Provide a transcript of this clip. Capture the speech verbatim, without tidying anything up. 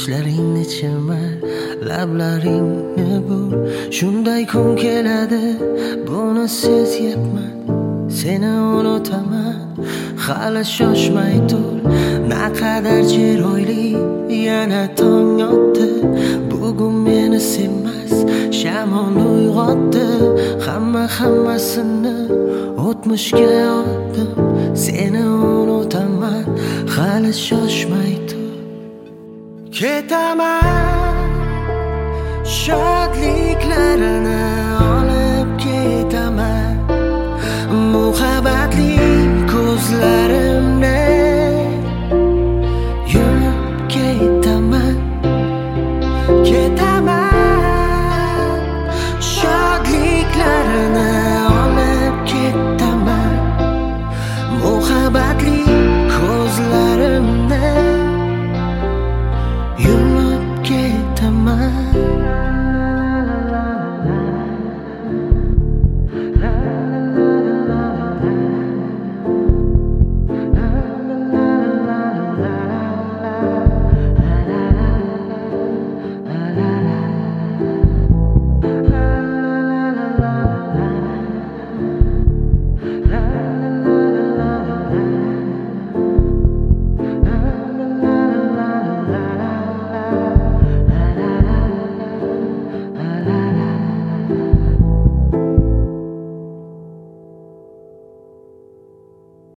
sochlaringni chirmar, lablaringni bur. Shunday kun keladi, buni sezyapman. Seni unutaman, hali shoshmay tur. Naqadar chiroyli, yana tong otdi. Bugun meni sevmas, shamol uyg'otdi. Hamma hammasini o'tmishga otdim. Seni unutaman, hali shoshmay tur. Ketaman, shodliklarini olib ketaman. Muhabbatli ko'zlar